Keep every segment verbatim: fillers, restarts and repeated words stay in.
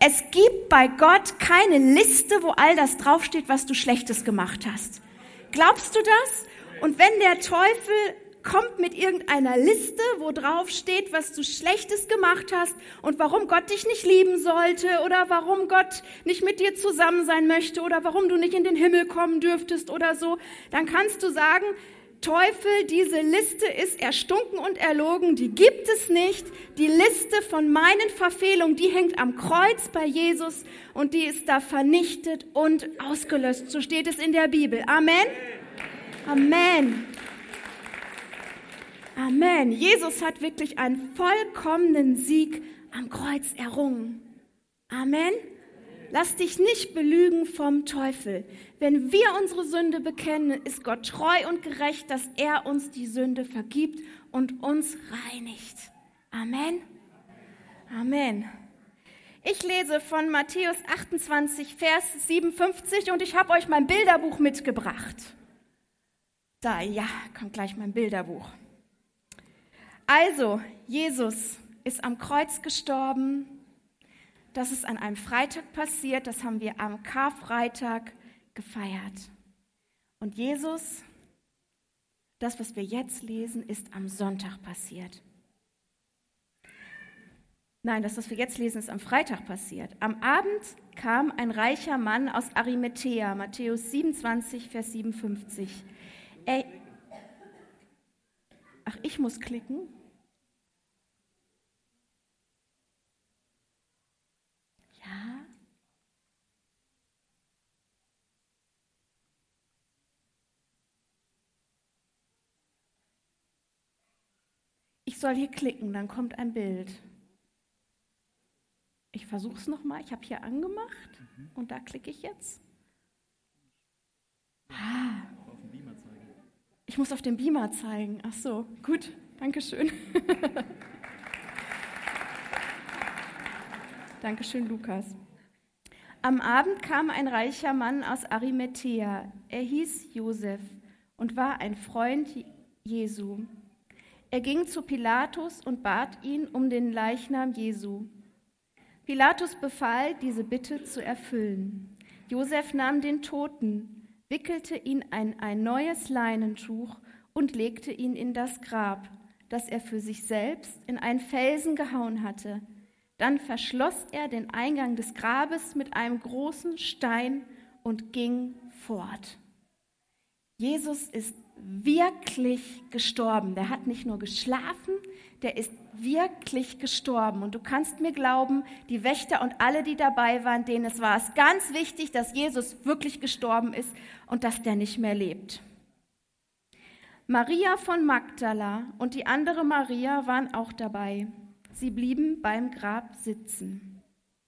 Es gibt bei Gott keine Liste, wo all das draufsteht, was du Schlechtes gemacht hast. Glaubst du das? Und wenn der Teufel kommt mit irgendeiner Liste, wo drauf steht, was du Schlechtes gemacht hast und warum Gott dich nicht lieben sollte oder warum Gott nicht mit dir zusammen sein möchte oder warum du nicht in den Himmel kommen dürftest oder so, dann kannst du sagen, Teufel, diese Liste ist erstunken und erlogen, die gibt es nicht. Die Liste von meinen Verfehlungen, die hängt am Kreuz bei Jesus und die ist da vernichtet und ausgelöscht. So steht es in der Bibel. Amen. Amen. Amen. Jesus hat wirklich einen vollkommenen Sieg am Kreuz errungen. Amen. Lass dich nicht belügen vom Teufel. Wenn wir unsere Sünde bekennen, ist Gott treu und gerecht, dass er uns die Sünde vergibt und uns reinigt. Amen. Amen. Ich lese von Matthäus achtundzwanzig, Vers siebenundfünfzig und ich habe euch mein Bilderbuch mitgebracht. Da, ja, kommt gleich mein Bilderbuch. Also, Jesus ist am Kreuz gestorben. Das ist an einem Freitag passiert. Das haben wir am Karfreitag gefeiert. Und Jesus, das, was wir jetzt lesen, ist am Sonntag passiert. Nein, das, was wir jetzt lesen, ist am Freitag passiert. Am Abend kam ein reicher Mann aus Arimathäa, Matthäus siebenundzwanzig, Vers siebenundfünfzig. Er, ach, ich muss klicken. Ja. Ich soll hier klicken, dann kommt ein Bild. Ich versuche es nochmal. Ich habe hier angemacht mhm. und da klicke ich jetzt. Ah. Ich muss auf den Beamer zeigen. Ach so, gut, danke schön. Dankeschön, Lukas. Am Abend kam ein reicher Mann aus Arimathäa. Er hieß Josef und war ein Freund Jesu. Er ging zu Pilatus und bat ihn um den Leichnam Jesu. Pilatus befahl, diese Bitte zu erfüllen. Josef nahm den Toten, wickelte ihn in ein neues Leinentuch und legte ihn in das Grab, das er für sich selbst in einen Felsen gehauen hatte. Dann verschloss er den Eingang des Grabes mit einem großen Stein und ging fort. Jesus ist wirklich gestorben. Der hat nicht nur geschlafen, der ist wirklich gestorben. Und du kannst mir glauben, die Wächter und alle, die dabei waren, denen es war es ganz wichtig, dass Jesus wirklich gestorben ist und dass der nicht mehr lebt. Maria von Magdala und die andere Maria waren auch dabei. Sie blieben beim Grab sitzen.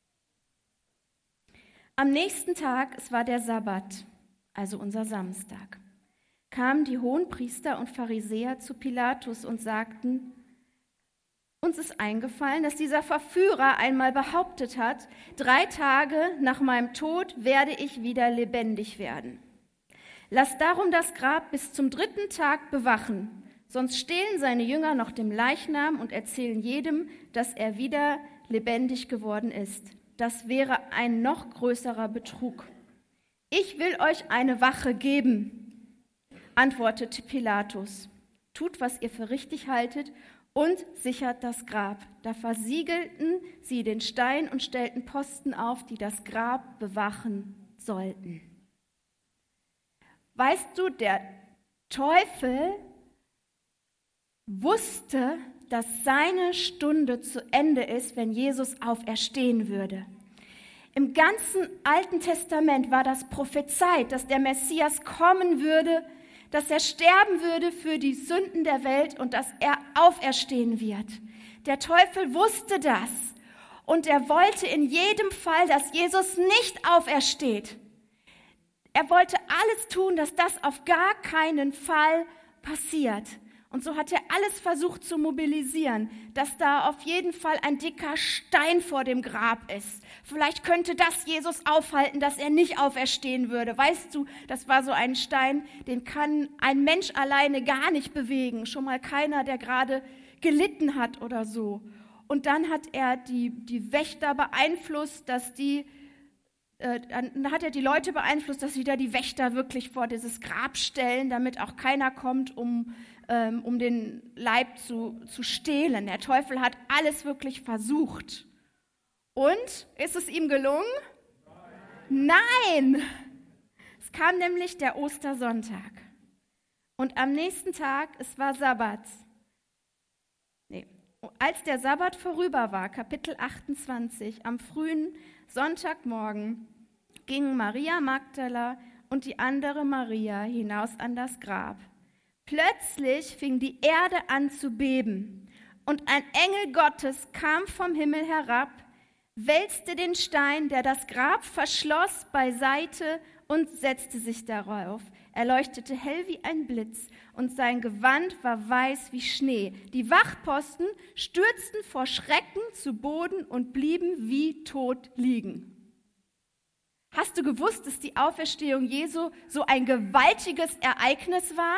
Am nächsten Tag, es war der Sabbat, also unser Samstag, kamen die Hohenpriester und Pharisäer zu Pilatus und sagten, uns ist eingefallen, dass dieser Verführer einmal behauptet hat, drei Tage nach meinem Tod werde ich wieder lebendig werden. Lass darum das Grab bis zum dritten Tag bewachen, sonst stehlen seine Jünger noch dem Leichnam und erzählen jedem, dass er wieder lebendig geworden ist. Das wäre ein noch größerer Betrug. Ich will euch eine Wache geben, antwortete Pilatus. Tut, was ihr für richtig haltet und sichert das Grab. Da versiegelten sie den Stein und stellten Posten auf, die das Grab bewachen sollten. Weißt du, der Teufel wusste, dass seine Stunde zu Ende ist, wenn Jesus auferstehen würde. Im ganzen Alten Testament war das prophezeit, dass der Messias kommen würde, dass er sterben würde für die Sünden der Welt und dass er auferstehen wird. Der Teufel wusste das und er wollte in jedem Fall, dass Jesus nicht aufersteht. Er wollte alles tun, dass das auf gar keinen Fall passiert. Und so hat er alles versucht zu mobilisieren, dass da auf jeden Fall ein dicker Stein vor dem Grab ist. Vielleicht könnte das Jesus aufhalten, dass er nicht auferstehen würde. Weißt du, das war so ein Stein, den kann ein Mensch alleine gar nicht bewegen. Schon mal keiner, der gerade gelitten hat oder so. Und dann hat er die, die Wächter beeinflusst, dass die, äh, dann hat er die Leute beeinflusst, dass sie da die Wächter wirklich vor dieses Grab stellen, damit auch keiner kommt, um, ähm, um den Leib zu, zu stehlen. Der Teufel hat alles wirklich versucht. Und ist es ihm gelungen? Nein! Es kam nämlich der Ostersonntag. Und am nächsten Tag, es war Sabbat. Nee. Als der Sabbat vorüber war, Kapitel achtundzwanzig, am frühen Sonntagmorgen, gingen Maria Magdala und die andere Maria hinaus an das Grab. Plötzlich fing die Erde an zu beben, und ein Engel Gottes kam vom Himmel herab, wälzte den Stein, der das Grab verschloss, beiseite und setzte sich darauf. Er leuchtete hell wie ein Blitz, und sein Gewand war weiß wie Schnee. Die Wachposten stürzten vor Schrecken zu Boden und blieben wie tot liegen. Hast du gewusst, dass die Auferstehung Jesu so ein gewaltiges Ereignis war?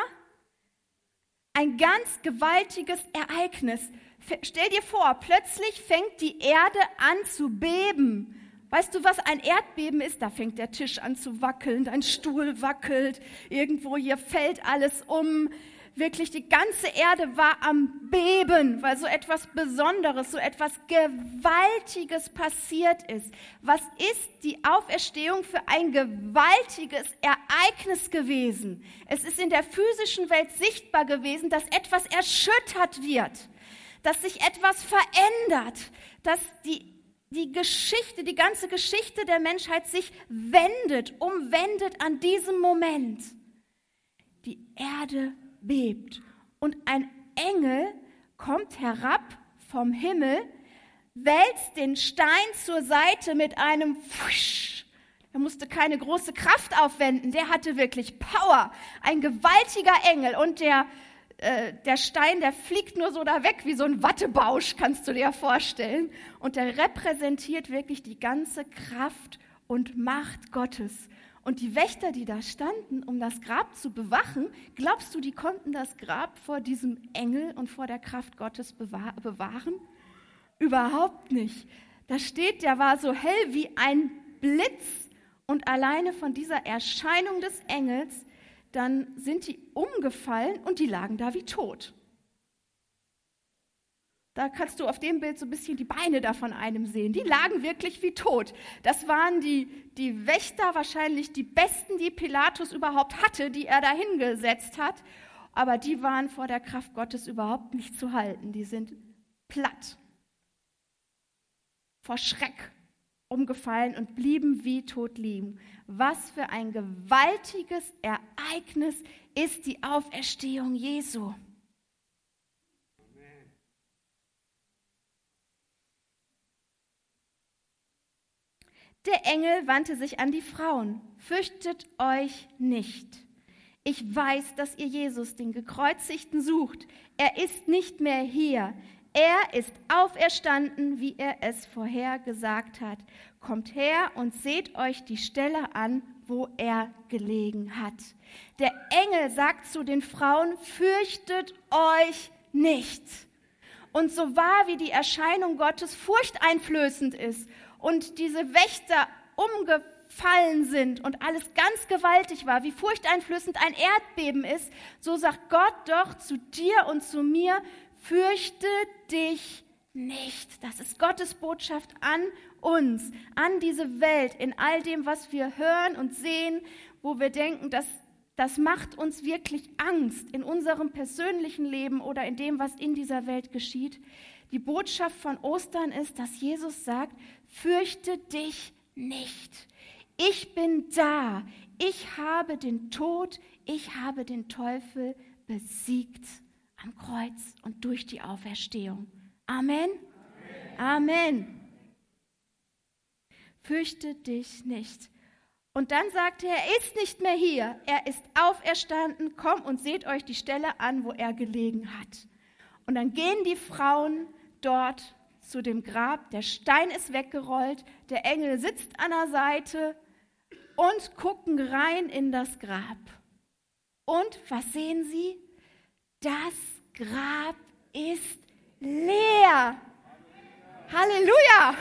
Ein ganz gewaltiges Ereignis. Stell dir vor, plötzlich fängt die Erde an zu beben. Weißt du, was ein Erdbeben ist? Da fängt der Tisch an zu wackeln, dein Stuhl wackelt, irgendwo hier fällt alles um. Wirklich, die ganze Erde war am Beben, weil so etwas Besonderes, so etwas Gewaltiges passiert ist. Was ist die Auferstehung für ein gewaltiges Ereignis gewesen? Es ist in der physischen Welt sichtbar gewesen, dass etwas erschüttert wird, dass sich etwas verändert, dass die Die Geschichte, die ganze Geschichte der Menschheit sich wendet, umwendet an diesem Moment. Die Erde bebt und ein Engel kommt herab vom Himmel, wälzt den Stein zur Seite mit einem Pfusch. Er musste keine große Kraft aufwenden, der hatte wirklich Power. Ein gewaltiger Engel, und der Der Stein, der fliegt nur so da weg, wie so ein Wattebausch, kannst du dir vorstellen. Und der repräsentiert wirklich die ganze Kraft und Macht Gottes. Und die Wächter, die da standen, um das Grab zu bewachen, glaubst du, die konnten das Grab vor diesem Engel und vor der Kraft Gottes bewahren? Überhaupt nicht. Da steht, der war so hell wie ein Blitz, und alleine von dieser Erscheinung des Engels, dann sind die umgefallen und die lagen da wie tot. Da kannst du auf dem Bild so ein bisschen die Beine da von einem sehen. Die lagen wirklich wie tot. Das waren die, die Wächter, wahrscheinlich die besten, die Pilatus überhaupt hatte, die er da hingesetzt hat. Aber die waren vor der Kraft Gottes überhaupt nicht zu halten. Die sind platt, vor Schreck umgefallen und blieben wie tot liegen. Was für ein gewaltiges Ereignis ist die Auferstehung Jesu. Der Engel wandte sich an die Frauen. Fürchtet euch nicht. Ich weiß, dass ihr Jesus, den Gekreuzigten, sucht. Er ist nicht mehr hier. Er ist auferstanden, wie er es vorher gesagt hat. Kommt her und seht euch die Stelle an, wo er gelegen hat. Der Engel sagt zu den Frauen, fürchtet euch nicht. Und so wahr wie die Erscheinung Gottes furchteinflößend ist und diese Wächter umgefallen sind und alles ganz gewaltig war, wie furchteinflößend ein Erdbeben ist, so sagt Gott doch zu dir und zu mir, fürchte dich nicht. Das ist Gottes Botschaft an uns, an diese Welt, in all dem, was wir hören und sehen, wo wir denken, dass das macht uns wirklich Angst in unserem persönlichen Leben oder in dem, was in dieser Welt geschieht. Die Botschaft von Ostern ist, dass Jesus sagt, fürchte dich nicht. Ich bin da. Ich habe den Tod, ich habe den Teufel besiegt am Kreuz und durch die Auferstehung. Amen? Amen. Amen. Fürchte dich nicht. Und dann sagte er, er ist nicht mehr hier. Er ist auferstanden. Komm und seht euch die Stelle an, wo er gelegen hat. Und dann gehen die Frauen dort zu dem Grab. Der Stein ist weggerollt. Der Engel sitzt an der Seite und gucken rein in das Grab. Und was sehen sie? Das Grab ist leer. Halleluja!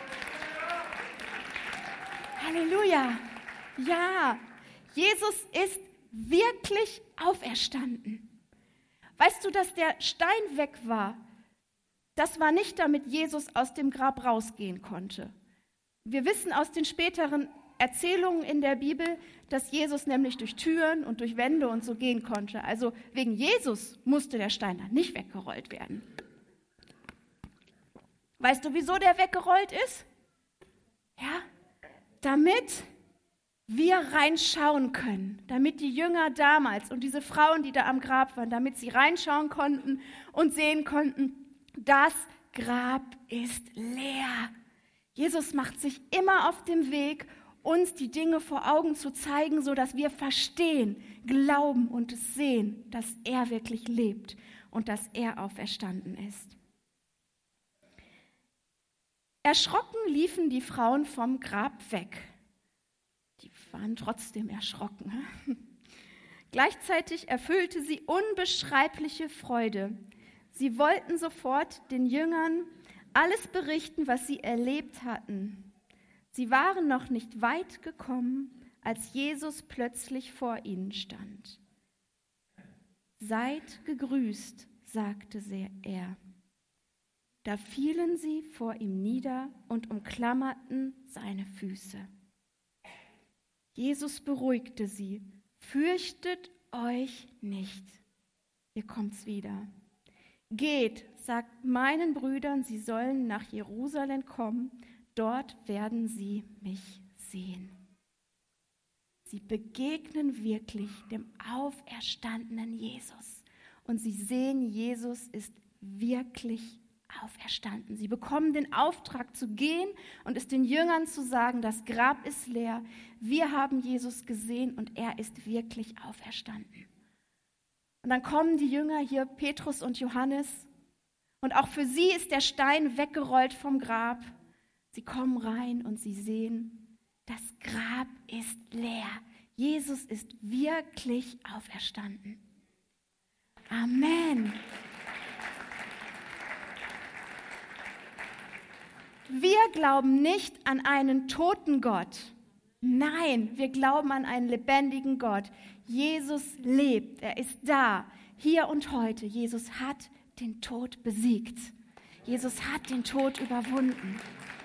Halleluja! Ja, Jesus ist wirklich auferstanden. Weißt du, dass der Stein weg war? Das war nicht, damit Jesus aus dem Grab rausgehen konnte. Wir wissen aus den späteren Erzählungen in der Bibel, dass Jesus nämlich durch Türen und durch Wände und so gehen konnte. Also wegen Jesus musste der Stein dann nicht weggerollt werden. Weißt du, wieso der weggerollt ist? Ja, damit wir reinschauen können, damit die Jünger damals und diese Frauen, die da am Grab waren, damit sie reinschauen konnten und sehen konnten, das Grab ist leer. Jesus macht sich immer auf dem Weg, uns die Dinge vor Augen zu zeigen, sodass wir verstehen, glauben und es sehen, dass er wirklich lebt und dass er auferstanden ist. Erschrocken liefen die Frauen vom Grab weg. Die waren trotzdem erschrocken. Gleichzeitig erfüllte sie unbeschreibliche Freude. Sie wollten sofort den Jüngern alles berichten, was sie erlebt hatten. Sie waren noch nicht weit gekommen, als Jesus plötzlich vor ihnen stand. Seid gegrüßt, sagte er. Da fielen sie vor ihm nieder und umklammerten seine Füße. Jesus beruhigte sie. Fürchtet euch nicht. Ihr kommt's wieder. Geht, sagt meinen Brüdern, sie sollen nach Jerusalem kommen. Dort werden sie mich sehen. Sie begegnen wirklich dem auferstandenen Jesus. Und sie sehen, Jesus ist wirklich auferstanden. Sie bekommen den Auftrag zu gehen und es den Jüngern zu sagen, das Grab ist leer. Wir haben Jesus gesehen und er ist wirklich auferstanden. Und dann kommen die Jünger hier, Petrus und Johannes, und auch für sie ist der Stein weggerollt vom Grab. Sie kommen rein und sie sehen, das Grab ist leer. Jesus ist wirklich auferstanden. Amen. Wir glauben nicht an einen toten Gott. Nein, wir glauben an einen lebendigen Gott. Jesus lebt, er ist da, hier und heute. Jesus hat den Tod besiegt. Jesus hat den Tod überwunden.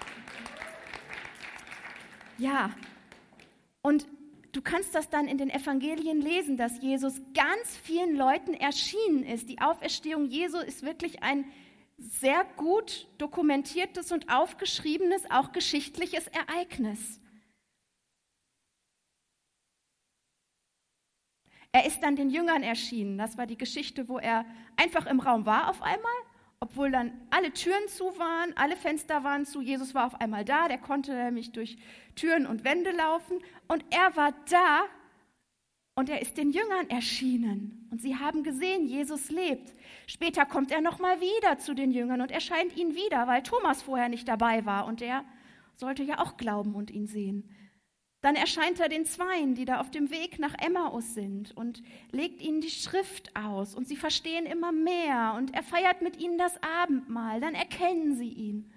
Ja, und du kannst das dann in den Evangelien lesen, dass Jesus ganz vielen Leuten erschienen ist. Die Auferstehung Jesu ist wirklich ein sehr gut dokumentiertes und aufgeschriebenes, auch geschichtliches Ereignis. Er ist dann den Jüngern erschienen. Das war die Geschichte, wo er einfach im Raum war auf einmal, obwohl dann alle Türen zu waren, alle Fenster waren zu. Jesus war auf einmal da, der konnte nämlich durch Türen und Wände laufen. Und er war da und er ist den Jüngern erschienen. Und sie haben gesehen, Jesus lebt. Später kommt er nochmal wieder zu den Jüngern und erscheint ihnen wieder, weil Thomas vorher nicht dabei war und der sollte ja auch glauben und ihn sehen. Dann erscheint er den Zweien, die da auf dem Weg nach Emmaus sind und legt ihnen die Schrift aus und sie verstehen immer mehr und er feiert mit ihnen das Abendmahl, dann erkennen sie ihn.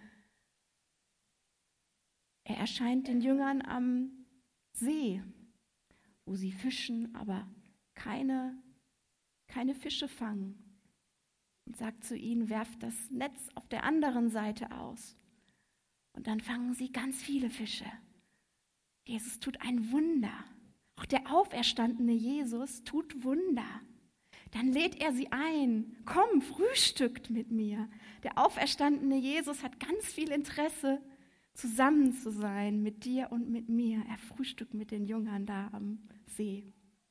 Er erscheint den Jüngern am See, wo sie fischen, aber keine, keine Fische fangen und sagt zu ihnen, werft das Netz auf der anderen Seite aus und dann fangen sie ganz viele Fische. Jesus tut ein Wunder. Auch der auferstandene Jesus tut Wunder. Dann lädt er sie ein. Komm, frühstückt mit mir. Der auferstandene Jesus hat ganz viel Interesse, zusammen zu sein mit dir und mit mir. Er frühstückt mit den Jüngern da am See.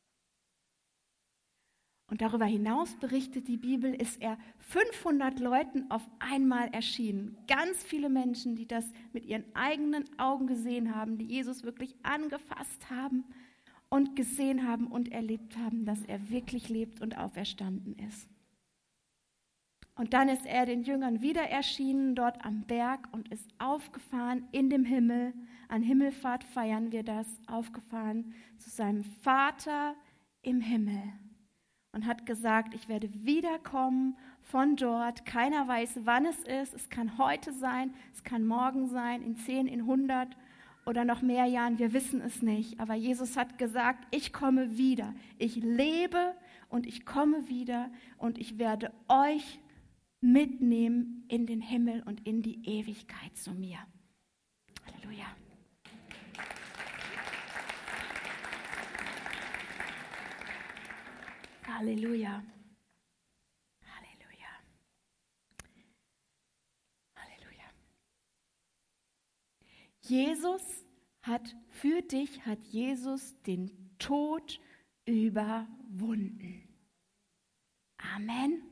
Und darüber hinaus berichtet die Bibel, ist er fünfhundert Leuten auf einmal erschienen. Ganz viele Menschen, die das mit ihren eigenen Augen gesehen haben, die Jesus wirklich angefasst haben und gesehen haben und erlebt haben, dass er wirklich lebt und auferstanden ist. Und dann ist er den Jüngern wieder erschienen, dort am Berg und ist aufgefahren in dem Himmel. An Himmelfahrt feiern wir das, aufgefahren zu seinem Vater im Himmel. und hat gesagt, ich werde wiederkommen von dort. Keiner weiß, wann es ist. Es kann heute sein, es kann morgen sein, in zehn, in hundert oder noch mehr Jahren. Wir wissen es nicht. Aber Jesus hat gesagt, ich komme wieder. Ich lebe und ich komme wieder und ich werde euch mitnehmen in den Himmel und in die Ewigkeit zu mir. Halleluja. Halleluja. Halleluja. Halleluja. Jesus hat für dich, hat Jesus den Tod überwunden. Amen.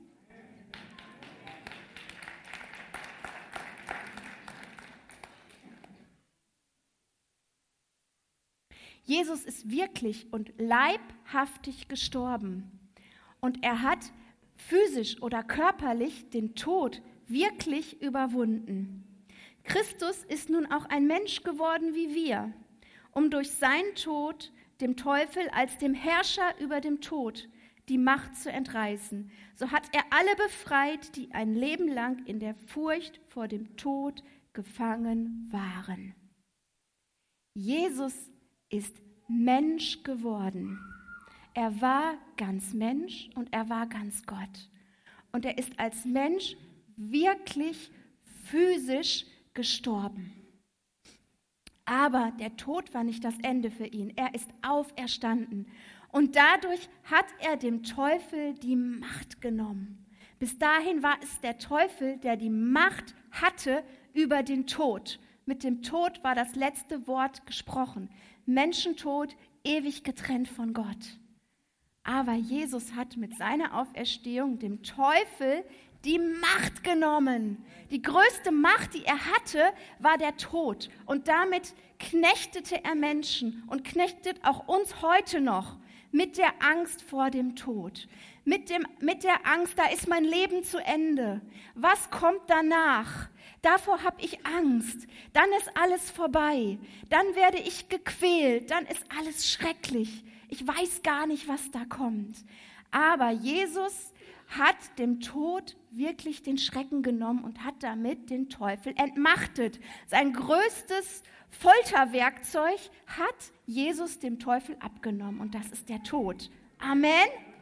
Jesus ist wirklich und leibhaftig gestorben. Und er hat physisch oder körperlich den Tod wirklich überwunden. Christus ist nun auch ein Mensch geworden wie wir, um durch seinen Tod dem Teufel als dem Herrscher über dem Tod die Macht zu entreißen. So hat er alle befreit, die ein Leben lang in der Furcht vor dem Tod gefangen waren. Jesus ist Mensch geworden. Er war ganz Mensch und er war ganz Gott. Und er ist als Mensch wirklich physisch gestorben. Aber der Tod war nicht das Ende für ihn. Er ist auferstanden. Und dadurch hat er dem Teufel die Macht genommen. Bis dahin war es der Teufel, der die Macht hatte über den Tod. Mit dem Tod war das letzte Wort gesprochen. Menschentod, ewig getrennt von Gott. Aber Jesus hat mit seiner Auferstehung dem Teufel die Macht genommen. Die größte Macht, die er hatte, war der Tod. Und damit knechtete er Menschen und knechtet auch uns heute noch mit der Angst vor dem Tod. Mit, dem, mit der Angst, da ist mein Leben zu Ende. Was kommt danach? Davor habe ich Angst. Dann ist alles vorbei. Dann werde ich gequält. Dann ist alles schrecklich. Ich weiß gar nicht, was da kommt. Aber Jesus hat dem Tod wirklich den Schrecken genommen und hat damit den Teufel entmachtet. Sein größtes Folterwerkzeug hat Jesus dem Teufel abgenommen und das ist der Tod. Amen.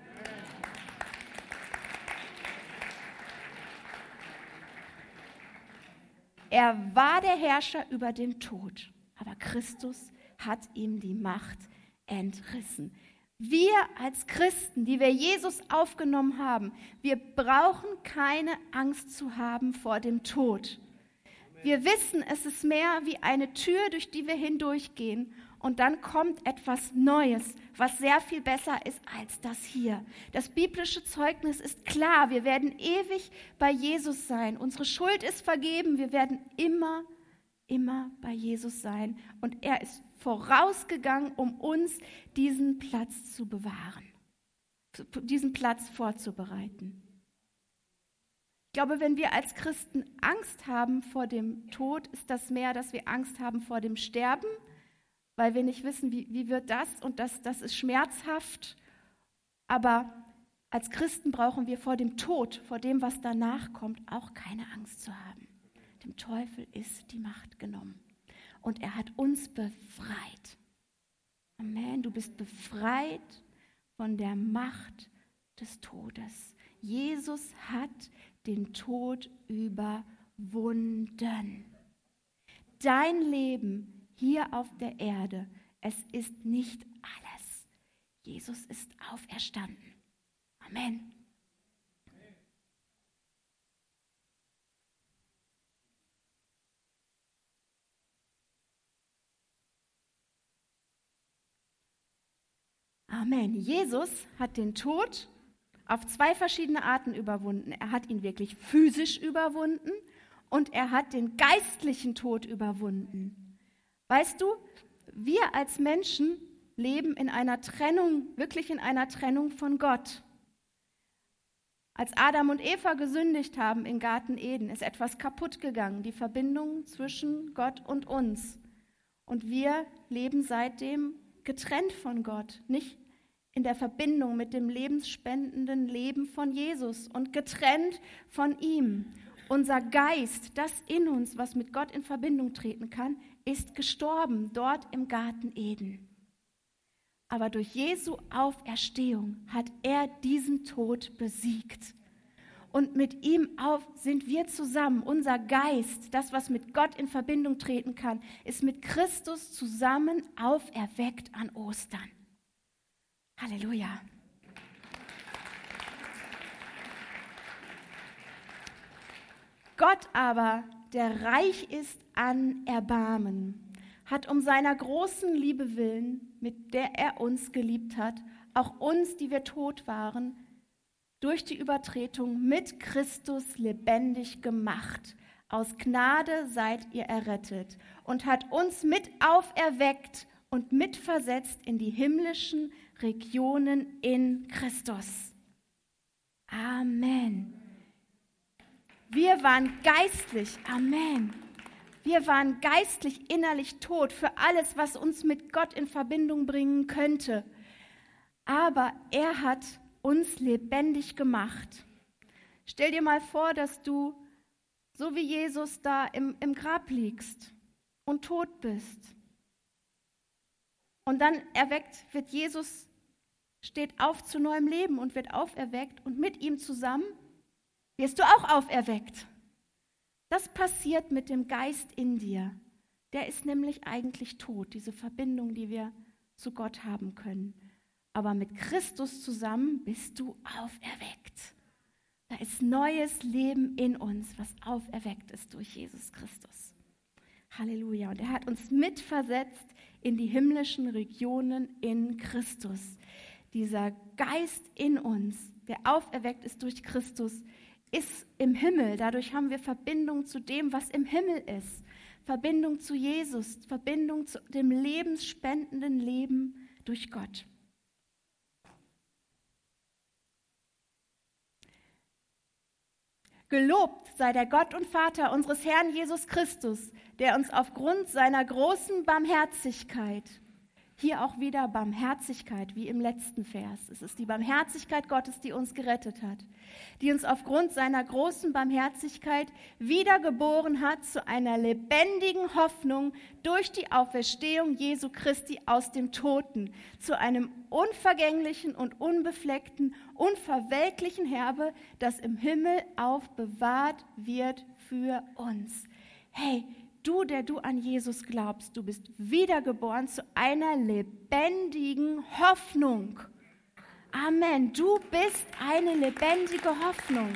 Er war der Herrscher über den Tod, aber Christus hat ihm die Macht entrissen. Wir als Christen, die wir Jesus aufgenommen haben, wir brauchen keine Angst zu haben vor dem Tod. Wir wissen, es ist mehr wie eine Tür, durch die wir hindurchgehen und dann kommt etwas Neues, was sehr viel besser ist als das hier. Das biblische Zeugnis ist klar, wir werden ewig bei Jesus sein. Unsere Schuld ist vergeben, wir werden immer, immer bei Jesus sein und er ist vorausgegangen, um uns diesen Platz zu bewahren, diesen Platz vorzubereiten. Ich glaube, wenn wir als Christen Angst haben vor dem Tod, ist das mehr, dass wir Angst haben vor dem Sterben, weil wir nicht wissen, wie, wie wird das und das, das ist schmerzhaft. Aber als Christen brauchen wir vor dem Tod, vor dem, was danach kommt, auch keine Angst zu haben. Dem Teufel ist die Macht genommen. Und er hat uns befreit. Amen. Du bist befreit von der Macht des Todes. Jesus hat den Tod überwunden. Dein Leben hier auf der Erde, es ist nicht alles. Jesus ist auferstanden. Amen. Amen. Jesus hat den Tod auf zwei verschiedene Arten überwunden. Er hat ihn wirklich physisch überwunden und er hat den geistlichen Tod überwunden. Weißt du, wir als Menschen leben in einer Trennung, wirklich in einer Trennung von Gott. Als Adam und Eva gesündigt haben im Garten Eden, ist etwas kaputt gegangen, die Verbindung zwischen Gott und uns. Und wir leben seitdem getrennt von Gott, nicht in der Verbindung mit dem lebensspendenden Leben von Jesus und getrennt von ihm. Unser Geist, das in uns, was mit Gott in Verbindung treten kann, ist gestorben, dort im Garten Eden. Aber durch Jesu Auferstehung hat er diesen Tod besiegt. Und mit ihm auf sind wir zusammen. Unser Geist, das, was mit Gott in Verbindung treten kann, ist mit Christus zusammen auferweckt an Ostern. Halleluja. Gott aber, der reich ist an Erbarmen, hat um seiner großen Liebe willen, mit der er uns geliebt hat, auch uns, die wir tot waren, durch die Übertretung mit Christus lebendig gemacht. Aus Gnade seid ihr errettet und hat uns mit auferweckt und mitversetzt in die himmlischen Regionen in Christus. Amen. Wir waren geistlich, Amen. Wir waren geistlich, innerlich tot für alles, was uns mit Gott in Verbindung bringen könnte. Aber er hat uns lebendig gemacht. Stell dir mal vor, dass du, so wie Jesus, da im, im Grab liegst und tot bist. Und dann erweckt wird Jesus, steht auf zu neuem Leben und wird auferweckt und mit ihm zusammen wirst du auch auferweckt. Das passiert mit dem Geist in dir. Der ist nämlich eigentlich tot, diese Verbindung, die wir zu Gott haben können. Aber mit Christus zusammen bist du auferweckt. Da ist neues Leben in uns, was auferweckt ist durch Jesus Christus. Halleluja. Und er hat uns mitversetzt in die himmlischen Regionen in Christus. Dieser Geist in uns, der auferweckt ist durch Christus, ist im Himmel. Dadurch haben wir Verbindung zu dem, was im Himmel ist. Verbindung zu Jesus, Verbindung zu dem lebensspendenden Leben durch Gott. Gelobt sei der Gott und Vater unseres Herrn Jesus Christus, der uns aufgrund seiner großen Barmherzigkeit, hier auch wieder Barmherzigkeit, wie im letzten Vers. Es ist die Barmherzigkeit Gottes, die uns gerettet hat, die uns aufgrund seiner großen Barmherzigkeit wiedergeboren hat zu einer lebendigen Hoffnung durch die Auferstehung Jesu Christi aus dem Toten, zu einem unvergänglichen und unbefleckten, unverwelklichen Erbe, das im Himmel aufbewahrt wird für uns. Hey, du, der du an Jesus glaubst, du bist wiedergeboren zu einer lebendigen Hoffnung. Amen. Du bist eine lebendige Hoffnung.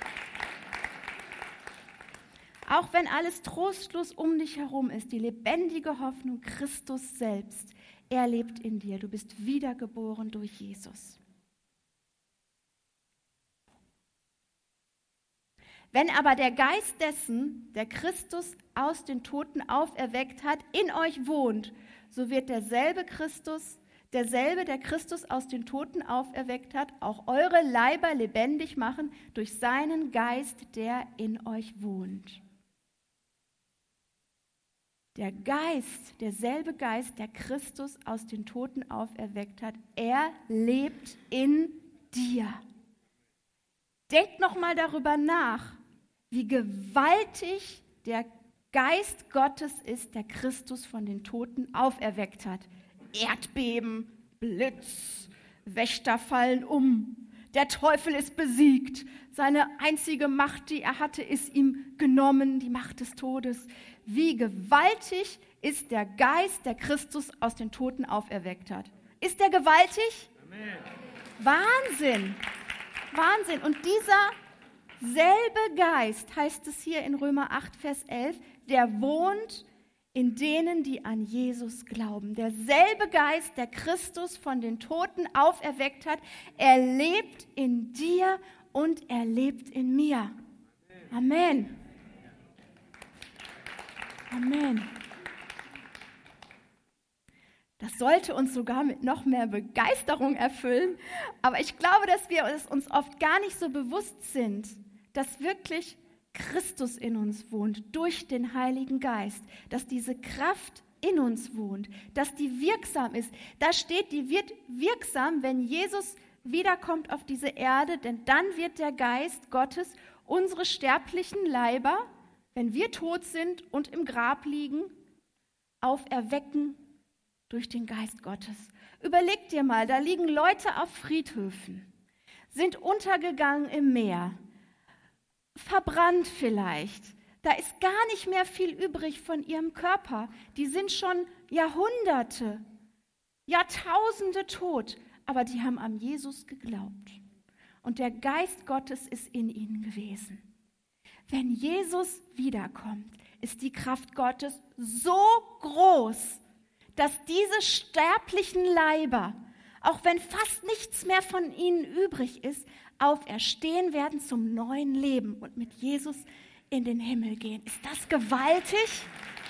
Auch wenn alles trostlos um dich herum ist, die lebendige Hoffnung Christus selbst, er lebt in dir. Du bist wiedergeboren durch Jesus. Wenn aber der Geist dessen, der Christus aus den Toten auferweckt hat, in euch wohnt, so wird derselbe Christus, derselbe, der Christus aus den Toten auferweckt hat, auch eure Leiber lebendig machen durch seinen Geist, der in euch wohnt. Der Geist, derselbe Geist, der Christus aus den Toten auferweckt hat, er lebt in dir. Denkt noch mal darüber nach, wie gewaltig der Geist Gottes ist, der Christus von den Toten auferweckt hat. Erdbeben, Blitz, Wächter fallen um, der Teufel ist besiegt, seine einzige Macht, die er hatte, ist ihm genommen, die Macht des Todes. Wie gewaltig ist der Geist, der Christus aus den Toten auferweckt hat. Ist der gewaltig? Amen. Wahnsinn, Wahnsinn. Und dieser selbe Geist, heißt es hier in Römer acht, Vers elf, der wohnt in denen, die an Jesus glauben. Derselbe Geist, der Christus von den Toten auferweckt hat, er lebt in dir und er lebt in mir. Amen. Amen. Das sollte uns sogar mit noch mehr Begeisterung erfüllen, aber ich glaube, dass wir uns oft gar nicht so bewusst sind, dass wirklich Christus in uns wohnt, durch den Heiligen Geist, dass diese Kraft in uns wohnt, dass die wirksam ist. Da steht, die wird wirksam, wenn Jesus wiederkommt auf diese Erde, denn dann wird der Geist Gottes unsere sterblichen Leiber, wenn wir tot sind und im Grab liegen, auferwecken durch den Geist Gottes. Überleg dir mal, da liegen Leute auf Friedhöfen, sind untergegangen im Meer, verbrannt vielleicht. Da ist gar nicht mehr viel übrig von ihrem Körper. Die sind schon Jahrhunderte, Jahrtausende tot, aber die haben an Jesus geglaubt. Und der Geist Gottes ist in ihnen gewesen. Wenn Jesus wiederkommt, ist die Kraft Gottes so groß, dass diese sterblichen Leiber, auch wenn fast nichts mehr von ihnen übrig ist, auferstehen werden zum neuen Leben und mit Jesus in den Himmel gehen. Ist das gewaltig?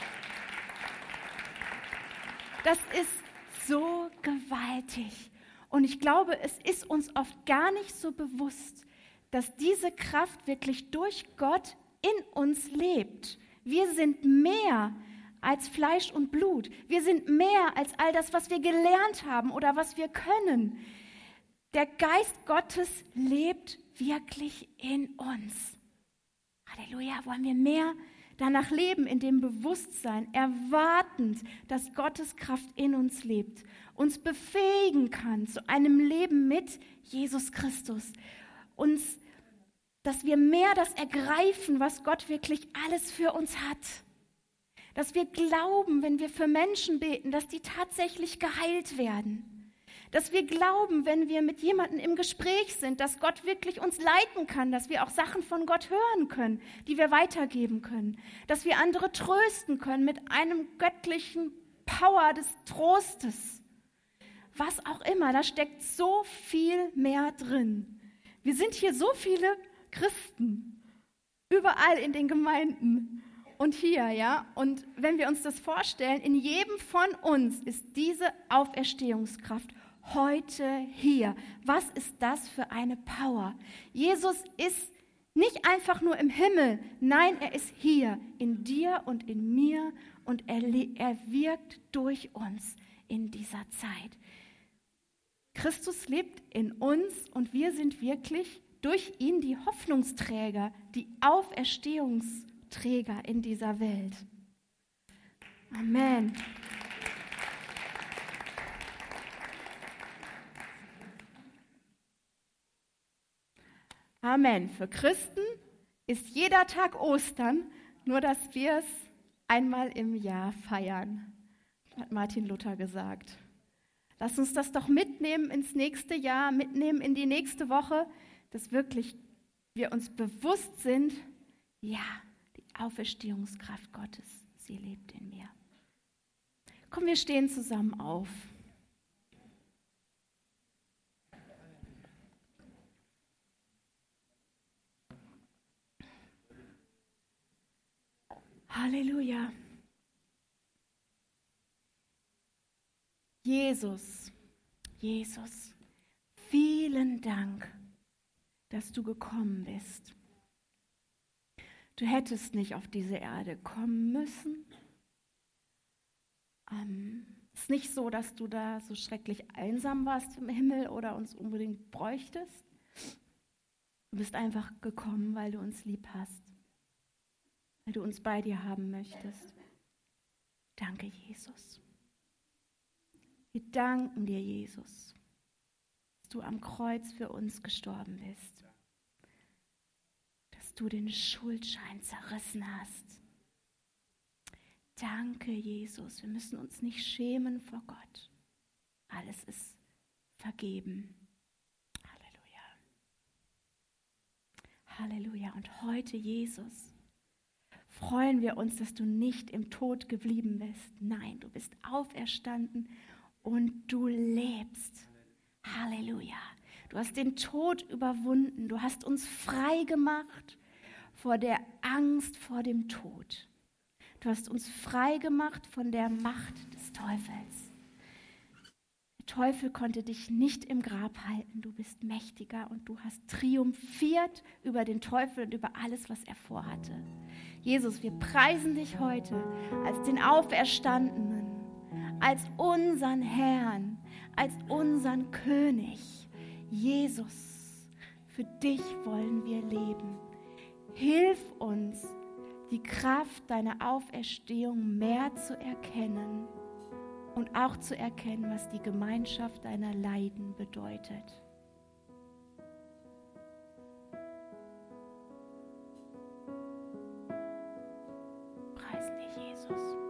Das ist so gewaltig. Und ich glaube, es ist uns oft gar nicht so bewusst, dass diese Kraft wirklich durch Gott in uns lebt. Wir sind mehr als Fleisch und Blut. Wir sind mehr als all das, was wir gelernt haben oder was wir können. Der Geist Gottes lebt wirklich in uns. Halleluja, wollen wir mehr danach leben, in dem Bewusstsein, erwartend, dass Gottes Kraft in uns lebt, uns befähigen kann zu einem Leben mit Jesus Christus, uns, dass wir mehr das ergreifen, was Gott wirklich alles für uns hat. Dass wir glauben, wenn wir für Menschen beten, dass die tatsächlich geheilt werden. Dass wir glauben, wenn wir mit jemandem im Gespräch sind, dass Gott wirklich uns leiten kann, dass wir auch Sachen von Gott hören können, die wir weitergeben können. Dass wir andere trösten können mit einem göttlichen Power des Trostes. Was auch immer, da steckt so viel mehr drin. Wir sind hier so viele Christen, überall in den Gemeinden. Und hier, ja, und wenn wir uns das vorstellen, in jedem von uns ist diese Auferstehungskraft heute hier. Was ist das für eine Power? Jesus ist nicht einfach nur im Himmel, nein, er ist hier, in dir und in mir und er, er wirkt durch uns in dieser Zeit. Christus lebt in uns und wir sind wirklich durch ihn die Hoffnungsträger, die Auferstehungsträger. Träger in dieser Welt. Amen. Amen. Für Christen ist jeder Tag Ostern, nur dass wir es einmal im Jahr feiern, hat Martin Luther gesagt. Lass uns das doch mitnehmen ins nächste Jahr, mitnehmen in die nächste Woche, dass wirklich wir uns bewusst sind, ja, Auferstehungskraft Gottes, sie lebt in mir. Komm, wir stehen zusammen auf. Halleluja. Jesus, Jesus, vielen Dank, dass du gekommen bist. Du hättest nicht auf diese Erde kommen müssen. Ähm, es ist nicht so, dass du da so schrecklich einsam warst im Himmel oder uns unbedingt bräuchtest. Du bist einfach gekommen, weil du uns lieb hast, weil du uns bei dir haben möchtest. Danke, Jesus. Wir danken dir, Jesus, dass du am Kreuz für uns gestorben bist. Du den Schuldschein zerrissen hast. Danke, Jesus. Wir müssen uns nicht schämen vor Gott. Alles ist vergeben. Halleluja. Halleluja. Und heute, Jesus, freuen wir uns, dass du nicht im Tod geblieben bist. Nein, du bist auferstanden und du lebst. Halleluja. Du hast den Tod überwunden. Du hast uns frei gemacht vor der Angst vor dem Tod. Du hast uns frei gemacht von der Macht des Teufels. Der Teufel konnte dich nicht im Grab halten. Du bist mächtiger und du hast triumphiert über den Teufel und über alles, was er vorhatte. Jesus, wir preisen dich heute als den Auferstandenen, als unseren Herrn, als unseren König. Jesus, für dich wollen wir leben. Hilf uns, die Kraft deiner Auferstehung mehr zu erkennen und auch zu erkennen, was die Gemeinschaft deiner Leiden bedeutet. Preis dich, Jesus.